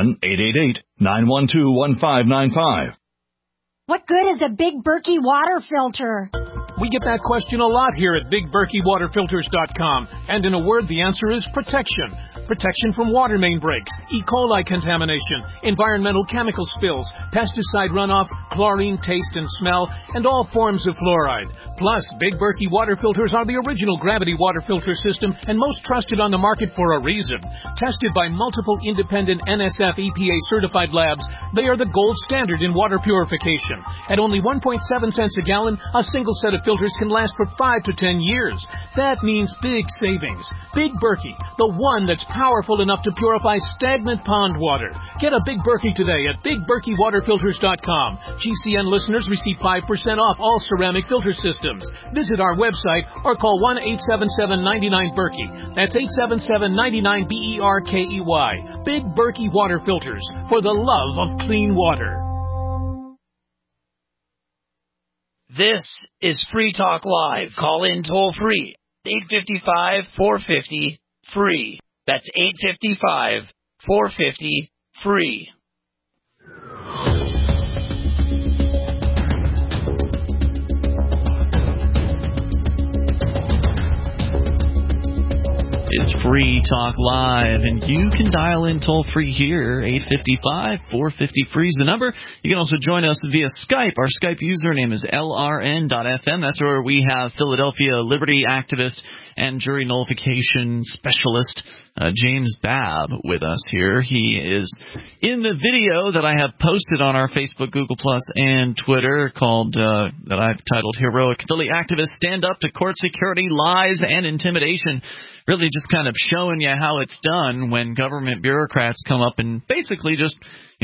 1-888-912-1595. What good is a Big Berkey water filter? We get that question a lot here at BigBerkeyWaterFilters.com. And in a word, the answer is protection. Protection from water main breaks, E. coli contamination, environmental chemical spills, pesticide runoff, chlorine taste and smell, and all forms of fluoride. Plus, Big Berkey water filters are the original gravity water filter system and most trusted on the market for a reason. Tested by multiple independent NSF EPA certified labs, they are the gold standard in water purification. At only 1.7 cents a gallon, a single set of filters can last for 5 to 10 years. That means big savings. Big Berkey, the one that's powerful enough to purify stagnant pond water. Get a Big Berkey today at BigBerkeyWaterFilters.com. GCN listeners receive 5% off all ceramic filter systems. Visit our website or call 1-877-99-BERKEY. That's 877-99-BERKEY. Big Berkey Water Filters, for the love of clean water. This is Free Talk Live. Call in toll free. 855-450-FREE. That's 855-450-FREE. It's Free Talk Live, and you can dial in toll-free here, 855-450-FREE is the number. You can also join us via Skype. Our Skype username is LRN.FM. That's where we have Philadelphia liberty activist and jury nullification specialist James Babb with us here. He is in the video that I have posted on our Facebook, Google+, and Twitter called, that I've titled Heroic Philly Activists Stand Up to Court Security, Lies, and Intimidation. Really just kind of showing you how it's done when government bureaucrats come up and basically just,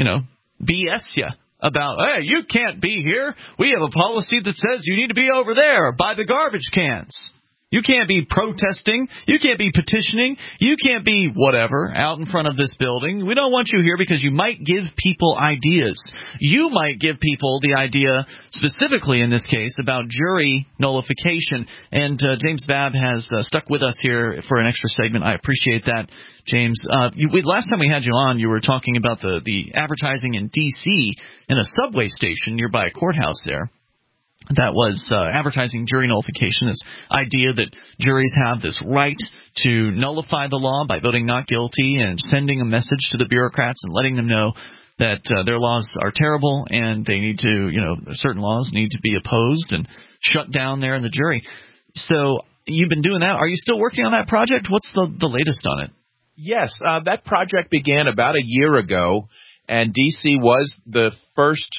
BS you about, hey, you can't be here. We have a policy that says you need to be over there by the garbage cans. You can't be protesting. You can't be petitioning. You can't be whatever out in front of this building. We don't want you here because you might give people ideas. You might give people the idea, specifically in this case, about jury nullification. And James Babb has stuck with us here for an extra segment. I appreciate that, James. Last time we had you on, you were talking about the advertising in D.C. in a subway station nearby a courthouse there. That was advertising jury nullification, this idea that juries have this right to nullify the law by voting not guilty and sending a message to the bureaucrats and letting them know that their laws are terrible and they need to, certain laws need to be opposed and shut down there in the jury. So you've been doing that. Are you still working on that project? What's the latest on it? Yes, that project began about a year ago, and D.C. was the first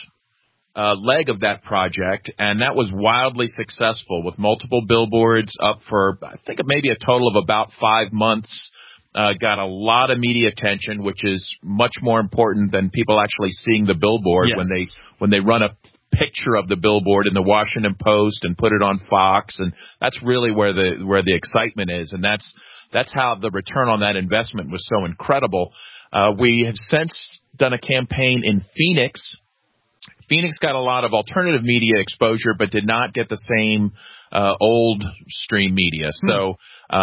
leg of that project, and that was wildly successful with multiple billboards up for, I think, maybe a total of about 5 months. Got a lot of media attention, which is much more important than people actually seeing the billboard. Yes. when they run a picture of the billboard in the Washington Post and put it on Fox, and that's really where the excitement is, and that's how the return on that investment was so incredible. We have since done a campaign in Phoenix. Phoenix got a lot of alternative media exposure, but did not get the same old stream media. So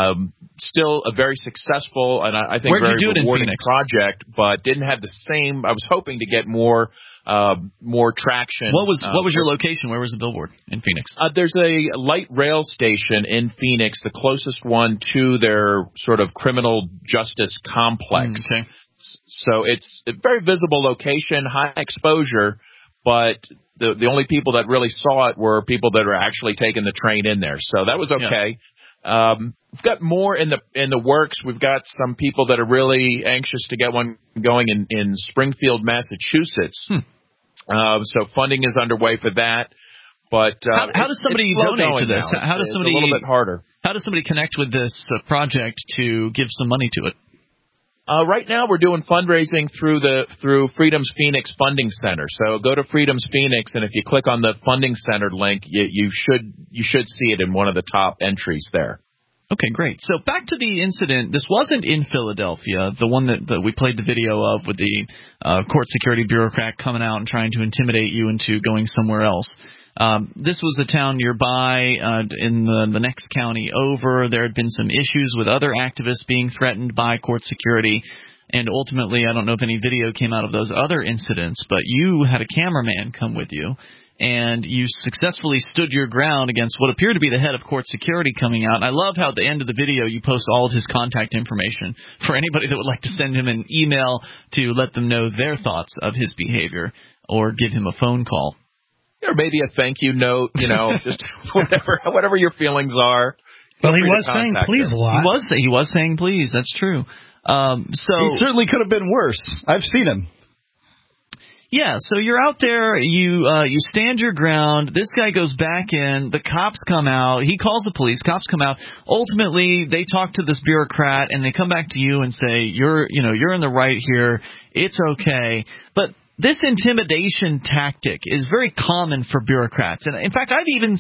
still a very successful and I think very rewarding project, but didn't have the same. I was hoping to get more traction. What was your location? Where was the billboard in Phoenix? There's a light rail station in Phoenix, the closest one to their sort of criminal justice complex. Okay. So it's a very visible location, high exposure. but the only people that really saw it were people that are actually taking the train in there. So that was okay. Yeah. We've got more in the works. We've got some people that are really anxious to get one going in Springfield, Massachusetts. So funding is underway for that. But how does somebody donate to this? How does somebody? It's a little bit harder. How does somebody connect with this project to give some money to it? Right now, we're doing fundraising through Freedom's Phoenix Funding Center. So go to Freedom's Phoenix, and if you click on the Funding Center link, you should see it in one of the top entries there. Okay, great. So back to the incident. This wasn't in Philadelphia, the one that we played the video of with the court security bureaucrat coming out and trying to intimidate you into going somewhere else. This was a town nearby in the next county over. There had been some issues with other activists being threatened by court security. And ultimately, I don't know if any video came out of those other incidents, but you had a cameraman come with you. And you successfully stood your ground against what appeared to be the head of court security coming out. And I love how at the end of the video you post all of his contact information for anybody that would like to send him an email to let them know their thoughts of his behavior or give him a phone call. Or maybe a thank you note, just whatever your feelings are. Well, he was saying please a lot. He was saying please. That's true. So he certainly could have been worse. I've seen him. Yeah, so you're out there, you stand your ground, this guy goes back in, the cops come out, he calls the police, cops come out, ultimately they talk to this bureaucrat and they come back to you and say, you're in the right here, it's okay, but this intimidation tactic is very common for bureaucrats, and in fact I've even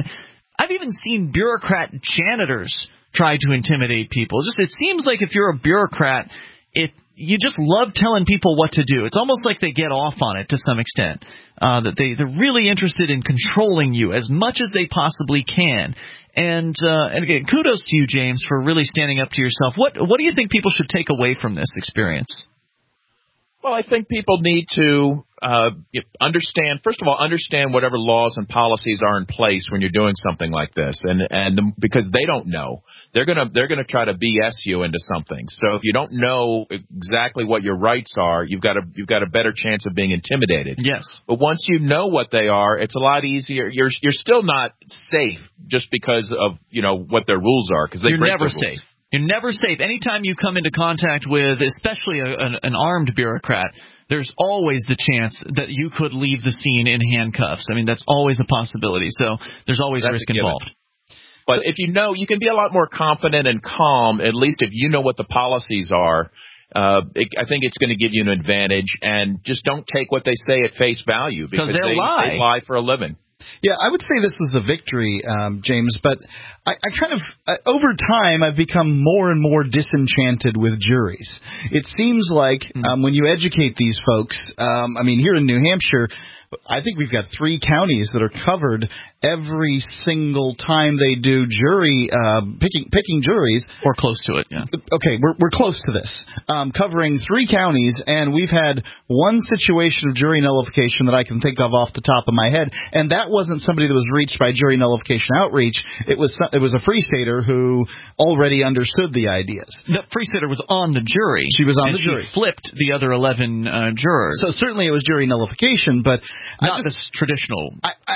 seen bureaucrat janitors try to intimidate people. It seems like if you're a bureaucrat, you just love telling people what to do. It's almost like they get off on it to some extent, that they're really interested in controlling you as much as they possibly can. And again, kudos to you, James, for really standing up to yourself. What do you think people should take away from this experience? Well, I think people need to understand whatever laws and policies are in place when you're doing something like this, and because they don't know, they're gonna try to BS you into something. So if you don't know exactly what your rights are, you've got a better chance of being intimidated. Yes. But once you know what they are, it's a lot easier. You're still not safe just because of what their rules are, because you're never safe. You're never safe. Anytime you come into contact with, especially an armed bureaucrat, there's always the chance that you could leave the scene in handcuffs. I mean, that's always a possibility. So there's always risk involved. But if you know, you can be a lot more confident and calm, at least if you know what the policies are. I think it's going to give you an advantage. And just don't take what they say at face value, because they lie for a living. Yeah, I would say this was a victory, James, but I kind of, over time, I've become more and more disenchanted with juries. It seems like when you educate these folks, here in New Hampshire, I think we've got 3 counties that are covered every single time they do jury picking juries, or close to it. Yeah. Okay, we're close to this. Covering 3 counties, and we've had one situation of jury nullification that I can think of off the top of my head, and that wasn't somebody that was reached by jury nullification outreach. It was a Free Stater who already understood the ideas. The Free Stater was on the jury. She was on the jury. She flipped the other 11 jurors. So certainly it was jury nullification, but not this traditional.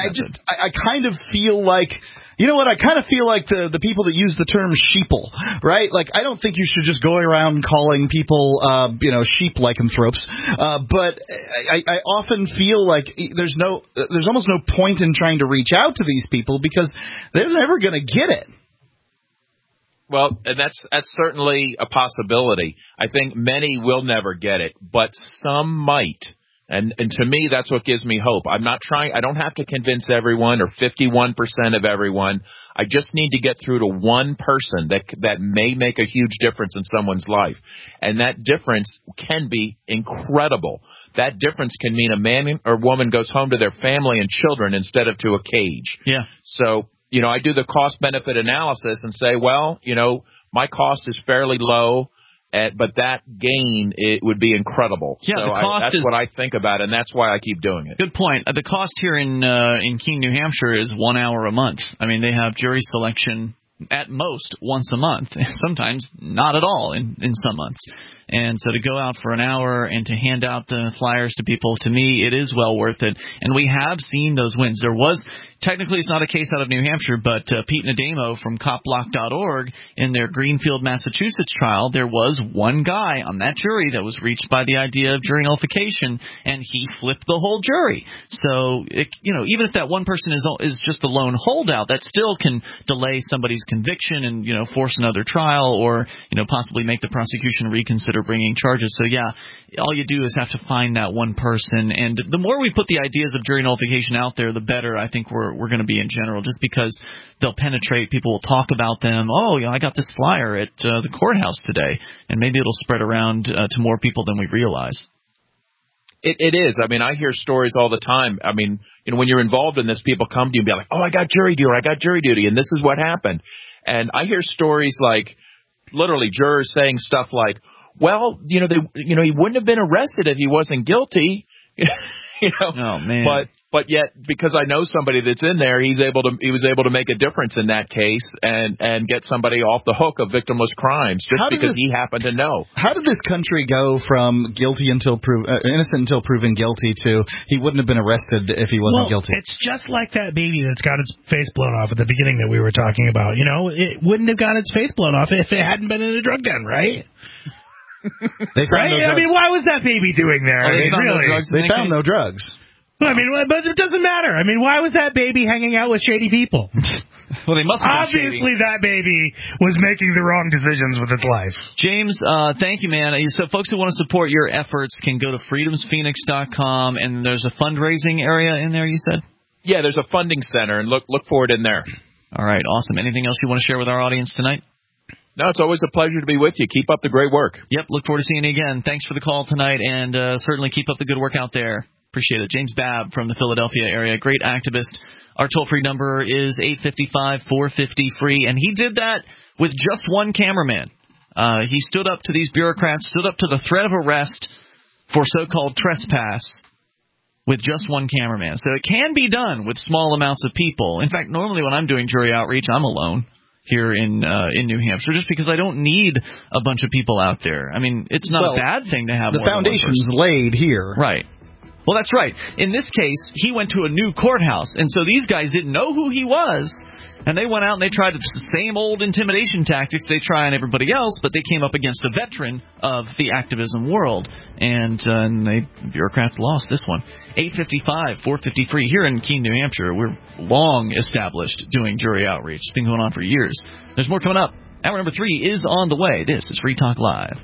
I kind of feel like, I kind of feel like the people that use the term sheeple, right? Like, I don't think you should just go around calling people, sheep lycanthropes. But I often feel like there's almost no point in trying to reach out to these people, because they're never going to get it. Well, and that's certainly a possibility. I think many will never get it, but some might. And to me, that's what gives me hope. I don't have to convince everyone or 51% of everyone. I just need to get through to one person that may make a huge difference in someone's life. And that difference can be incredible. That difference can mean a man or woman goes home to their family and children instead of to a cage. Yeah. So, I do the cost-benefit analysis and say, well, my cost is fairly low. But that gain, it would be incredible. Yeah, so the cost that's what I think about, and that's why I keep doing it. Good point. The cost here in Keene, New Hampshire is 1 hour a month. I mean, they have jury selection at most once a month, sometimes not at all in some months. And so to go out for an hour and to hand out the flyers to people, to me, it is well worth it. And we have seen those wins. There was, technically it's not a case out of New Hampshire, but Pete Nademo from copblock.org, in their Greenfield, Massachusetts trial, there was one guy on that jury that was reached by the idea of jury nullification, and he flipped the whole jury. So, even if that one person is just the lone holdout, that still can delay somebody's conviction and, force another trial or, possibly make the prosecution reconsider bringing charges. So, yeah, all you do is have to find that one person. And the more we put the ideas of jury nullification out there, the better I think we're going to be in general, just because they'll penetrate. People will talk about them. Oh, I got this flyer at the courthouse today. And maybe it'll spread around to more people than we realize. It is. I mean, I hear stories all the time. I mean, when you're involved in this, people come to you and be like, oh, I got jury duty, and this is what happened. And I hear stories like literally jurors saying stuff like, well, he wouldn't have been arrested if he wasn't guilty. Oh, man. But yet, because I know somebody that's in there, he was able to make a difference in that case and get somebody off the hook of victimless crimes just because he happened to know. How did this country go from innocent until proven guilty to he wouldn't have been arrested if he wasn't guilty? It's just like that baby that's got its face blown off at the beginning that we were talking about. It wouldn't have got its face blown off if it hadn't been in a drug den, right? They found no drugs. I mean, why was that baby doing there? They found no drugs. I mean, but it doesn't matter. I mean, why was that baby hanging out with shady people? Well, they must have been Obviously, that baby was making the wrong decisions with its life. James, thank you, man. So folks who want to support your efforts can go to freedomsphoenix.com, and there's a fundraising area in there, you said? Yeah, there's a funding center, and look for it in there. All right, awesome. Anything else you want to share with our audience tonight? No, it's always a pleasure to be with you. Keep up the great work. Yep, look forward to seeing you again. Thanks for the call tonight, and certainly keep up the good work out there. Appreciate it. James Babb from the Philadelphia area, great activist. Our toll-free number is 855-450-FREE, and he did that with just one cameraman. He stood up to these bureaucrats, stood up to the threat of arrest for so-called trespass with just one cameraman. So it can be done with small amounts of people. In fact, normally when I'm doing jury outreach, I'm alone here in New Hampshire, just because I don't need a bunch of people out there. I mean, it's not a bad thing to have the more than one foundation's person. laid here. Right. Well, that's right. In this case, he went to a new courthouse, and so these guys didn't know who he was, and they went out and they tried the same old intimidation tactics they try on everybody else, but they came up against a veteran of the activism world, and bureaucrats lost this one. 855-450-FREE. Here in Keene, New Hampshire, we're long established doing jury outreach. It's been going on for years. There's more coming up. Hour number 3 is on the way. This is Free Talk Live.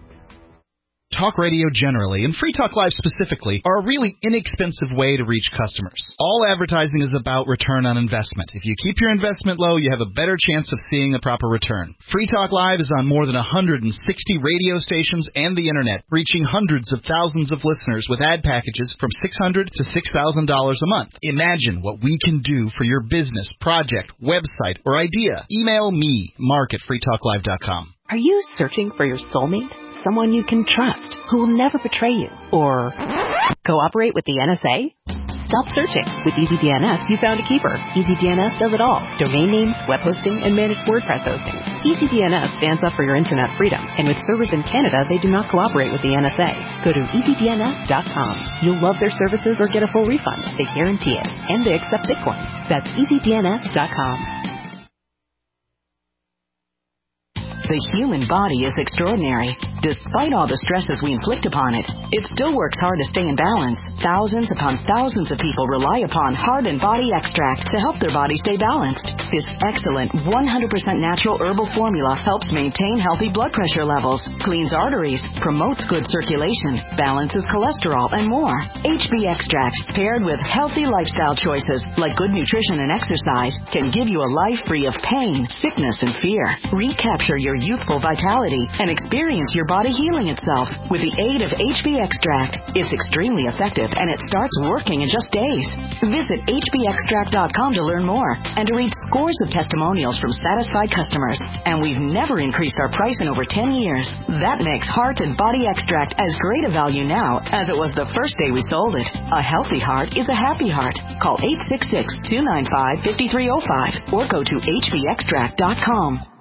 Talk radio generally, and Free Talk Live specifically, are a really inexpensive way to reach customers. All advertising is about return on investment. If you keep your investment low, you have a better chance of seeing a proper return. Free Talk Live is on more than 160 radio stations and the Internet, reaching hundreds of thousands of listeners with ad packages from $600 to $6,000 a month. Imagine what we can do for your business, project, website, or idea. Email me, mark@freetalklive.com. Are you searching for your soulmate? Someone you can trust, who will never betray you, or cooperate with the NSA? Stop searching. With EasyDNS, you found a keeper. EasyDNS does it all. Domain names, web hosting, and managed WordPress hosting. EasyDNS stands up for your internet freedom, and with servers in Canada, they do not cooperate with the NSA. Go to EasyDNS.com. You'll love their services or get a full refund. They guarantee it. And they accept Bitcoin. That's EasyDNS.com. The human body is extraordinary. Despite all the stresses we inflict upon it, it still works hard to stay in balance. Thousands upon thousands of people rely upon Heart and Body Extract to help their body stay balanced. This excellent 100% natural herbal formula helps maintain healthy blood pressure levels, cleans arteries, promotes good circulation, balances cholesterol, and more. HB Extract, paired with healthy lifestyle choices like good nutrition and exercise, can give you a life free of pain, sickness, and fear. Recapture your youthful vitality and experience your body healing itself with the aid of HB Extract. It's extremely effective, and it starts working in just days. Visit hbextract.com to learn more and to read scores of testimonials from satisfied customers. And we've never increased our price in over 10 years. That makes Heart and Body Extract as great a value now as it was the first day we sold it. A healthy heart is a happy heart. Call 866-295-5305 or go to hbextract.com.